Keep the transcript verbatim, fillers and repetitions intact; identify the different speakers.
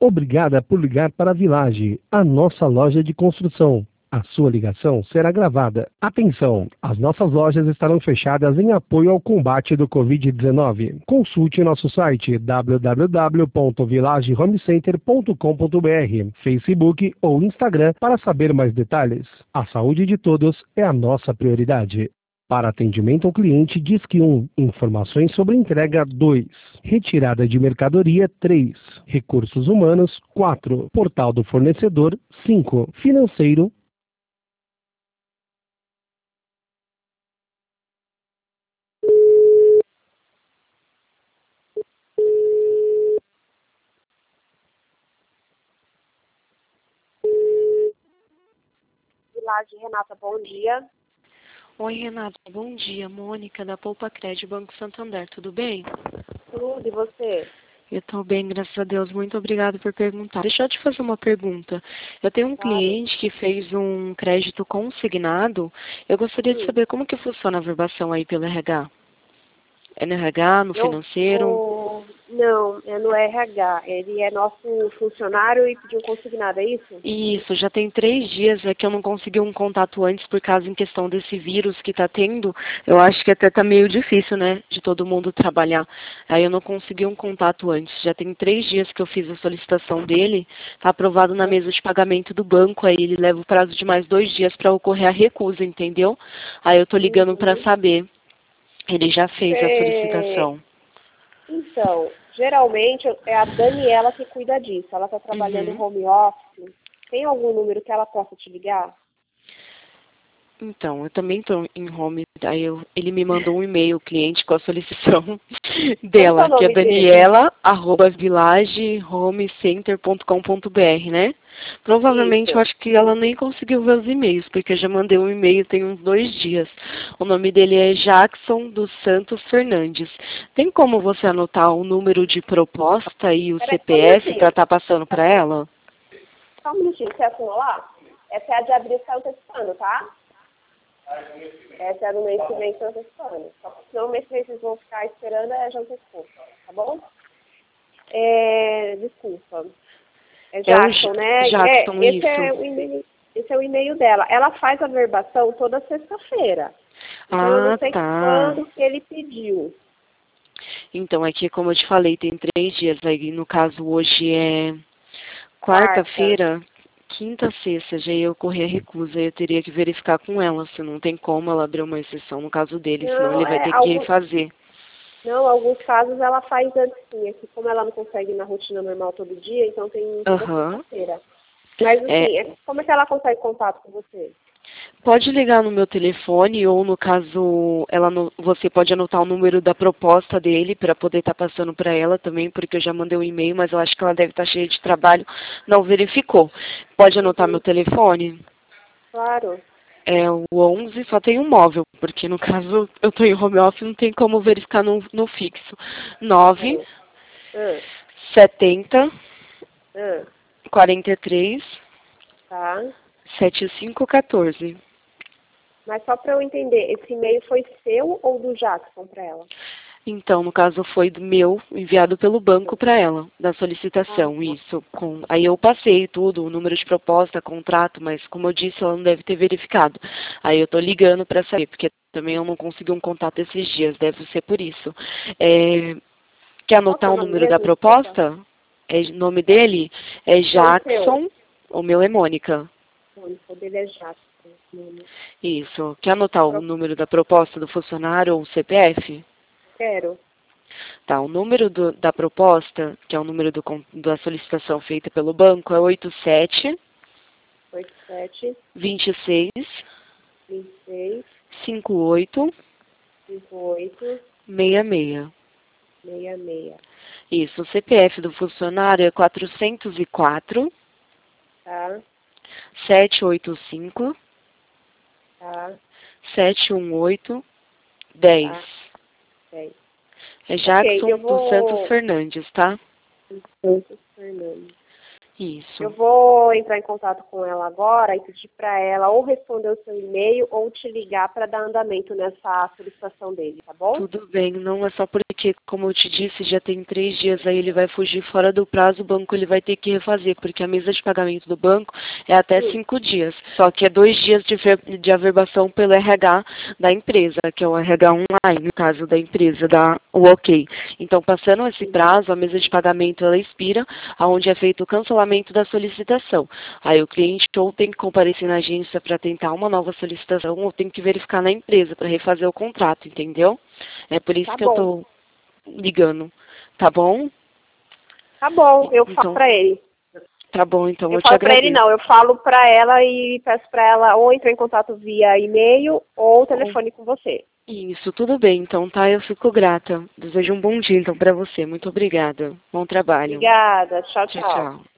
Speaker 1: Obrigada por ligar para a Village, a nossa loja de construção. A sua ligação será gravada. Atenção! As nossas lojas estarão fechadas em apoio ao combate do covid dezenove. Consulte nosso site w w w ponto village home center ponto com ponto b r, Facebook ou Instagram para saber mais detalhes. A saúde de todos é a nossa prioridade. Para atendimento ao cliente, Disque um. Informações sobre entrega dois. Retirada de mercadoria três. Recursos humanos quatro. Portal do fornecedor cinco. Financeiro.
Speaker 2: Village, Renata, bom dia.
Speaker 3: Oi, Renata, bom dia. Mônica, da Poupa Crédito Banco Santander, tudo bem?
Speaker 2: Tudo, e você?
Speaker 3: Eu estou bem, graças a Deus. Muito obrigada por perguntar. Deixa eu te fazer uma pergunta. Eu tenho um
Speaker 2: Claro.
Speaker 3: cliente que fez um crédito consignado. Eu gostaria
Speaker 2: Sim.
Speaker 3: de saber como que funciona a verbação aí pelo R H. É no R H, no
Speaker 2: Eu
Speaker 3: financeiro?
Speaker 2: vou- Não, é no R H. Ele é nosso funcionário e pediu consignado, é isso?
Speaker 3: Isso, já tem três dias é que eu não consegui um contato antes por causa em questão desse vírus que está tendo. Eu acho que até está meio difícil, né, de todo mundo trabalhar. Aí eu não consegui um contato antes. Já tem três dias que eu fiz a solicitação dele, está aprovado na mesa de pagamento do banco, aí ele leva o prazo de mais dois dias para ocorrer a recusa, entendeu? Aí eu estou ligando para
Speaker 2: Uhum.
Speaker 3: saber. Ele já fez a
Speaker 2: É,
Speaker 3: solicitação.
Speaker 2: Então, geralmente é a Daniela que cuida disso. Ela está trabalhando
Speaker 3: Uhum.
Speaker 2: home office. Tem algum número que ela possa te ligar?
Speaker 3: Então, eu também estou em home, aí eu, ele me mandou um e-mail, o cliente, com a solicitação dela,
Speaker 2: Qual que é o
Speaker 3: que é
Speaker 2: nome dele?
Speaker 3: daniela, arroba village home center ponto com ponto b r, né? Provavelmente
Speaker 2: Isso.
Speaker 3: eu acho que ela nem conseguiu ver os e-mails, porque eu já mandei um e-mail tem uns dois dias. O nome dele é Jackson dos Santos Fernandes. Tem como você anotar o número de proposta e o
Speaker 2: Peraí, só um
Speaker 3: C P F para
Speaker 2: minutinho.
Speaker 3: estar passando para ela?
Speaker 2: Só um minutinho, você assinou lá? Essa é a de abril que está antecipando, tá? Essa é do mês que vem que está antecipando. Só que senão o mês que vem vocês vão ficar esperando, é já antecipou, tá bom? É, desculpa. É
Speaker 3: É o
Speaker 2: Jackson,
Speaker 3: J-
Speaker 2: né?
Speaker 3: Jackson,
Speaker 2: É, esse
Speaker 3: isso.
Speaker 2: é o e-mail, esse é o e-mail dela. Ela faz a verbação toda sexta-feira. Então eu não
Speaker 3: Ah,
Speaker 2: sei
Speaker 3: tá.
Speaker 2: quando que ele pediu.
Speaker 3: Então, aqui, como eu te falei, tem três dias. Aí, no caso, hoje é
Speaker 2: Quarta.
Speaker 3: quarta-feira, quinta, sexta. Já ia ocorrer a recusa. Eu teria que verificar com ela se não tem como ela abrir uma exceção no caso dele. Senão,
Speaker 2: Não,
Speaker 3: ele vai
Speaker 2: é,
Speaker 3: ter que
Speaker 2: algum,
Speaker 3: fazer.
Speaker 2: não, alguns casos ela faz antes sim. Aqui, como ela não consegue ir na rotina normal todo dia, então tem toda
Speaker 3: Aham.
Speaker 2: sexta-feira. Mas
Speaker 3: É,
Speaker 2: assim, é- como é que ela consegue contato com você?
Speaker 3: pode ligar no meu telefone ou, no caso, ela no- você pode anotar o número da proposta dele para poder estar passando para ela também, porque eu já mandei um e-mail, mas eu acho que ela deve estar cheia de trabalho, não verificou. Pode anotar meu
Speaker 2: Uhum,
Speaker 3: telefone?
Speaker 2: claro.
Speaker 3: É o onze, só tem um móvel, porque no caso eu estou em home office, não tem como verificar no, no fixo. nove,
Speaker 2: Uhum. Ah,
Speaker 3: setenta,
Speaker 2: ah,
Speaker 3: quarenta e três,
Speaker 2: tá.
Speaker 3: setenta e cinco, quatorze.
Speaker 2: Mas só para eu entender, esse e-mail foi seu ou do Jackson para ela?
Speaker 3: Então, no caso, foi do meu, enviado pelo banco para ela, da
Speaker 2: Ah,
Speaker 3: solicitação, isso. Com, aí eu passei tudo, o número de proposta, contrato, mas como eu disse, ela não deve ter verificado. Aí eu estou ligando para saber, porque também eu não consegui um contato esses dias, deve ser por isso. É, quer
Speaker 2: qual que é
Speaker 3: anotar
Speaker 2: o
Speaker 3: o
Speaker 2: nome
Speaker 3: número da
Speaker 2: mesmo? Desculpa.
Speaker 3: proposta? É, o nome dele é
Speaker 2: Não, o seu.
Speaker 3: Jackson, o meu é Mônica.
Speaker 2: Não, o dele é Jackson. Não,
Speaker 3: Isso. Quer anotar o
Speaker 2: não.
Speaker 3: número da proposta do funcionário ou o C P F?
Speaker 2: Quero.
Speaker 3: Tá, o número do- da proposta, que é o número do con- da solicitação feita pelo banco, é oito sete,
Speaker 2: oito sete,
Speaker 3: vinte e seis,
Speaker 2: vinte e seis,
Speaker 3: cinquenta e oito,
Speaker 2: cinquenta e oito,
Speaker 3: sessenta e seis.
Speaker 2: sessenta e seis.
Speaker 3: Isso, o C P F do funcionário é quatrocentos e quatro,
Speaker 2: Tá?
Speaker 3: setecentos e oitenta e cinco,
Speaker 2: Tá?
Speaker 3: setecentos e dezoito, dez.
Speaker 2: Tá? dez.
Speaker 3: É
Speaker 2: Ok, eu
Speaker 3: Jackson dos Santos
Speaker 2: vou...
Speaker 3: Fernandes, tá?
Speaker 2: Santos Fernando.
Speaker 3: Isso.
Speaker 2: Eu vou entrar em contato com ela agora e pedir para ela ou responder o seu e-mail ou te ligar para dar andamento nessa solicitação dele, tá bom?
Speaker 3: Tudo bem, não é só por porque, como eu te disse, já tem três dias aí, ele vai fugir fora do prazo, o banco ele vai ter que refazer, porque a mesa de pagamento do banco é até cinco dias. Só que é dois dias de, de averbação pelo R H da empresa, que é o R H online, no caso da empresa, da o OK. Então, passando esse prazo, a mesa de pagamento ela expira, onde é feito o cancelamento da solicitação. Aí o cliente ou tem que comparecer na agência para tentar uma nova solicitação, ou tem que verificar na empresa para refazer o contrato, entendeu? É por isso
Speaker 2: Tá
Speaker 3: que
Speaker 2: bom.
Speaker 3: eu tô ligando, tá bom?
Speaker 2: Tá bom, eu
Speaker 3: Então,
Speaker 2: falo pra ele.
Speaker 3: Tá bom, então
Speaker 2: Eu
Speaker 3: eu te
Speaker 2: falo pra ele
Speaker 3: agradeço.
Speaker 2: não, eu falo pra ela e peço pra ela ou entrar em contato via e-mail ou telefone com você.
Speaker 3: Isso, tudo bem, então, tá? Eu fico grata. Desejo um bom dia, então, para você. Muito obrigada. Bom trabalho.
Speaker 2: Obrigada, tchau,
Speaker 3: Tchau,
Speaker 2: tchau.
Speaker 3: tchau.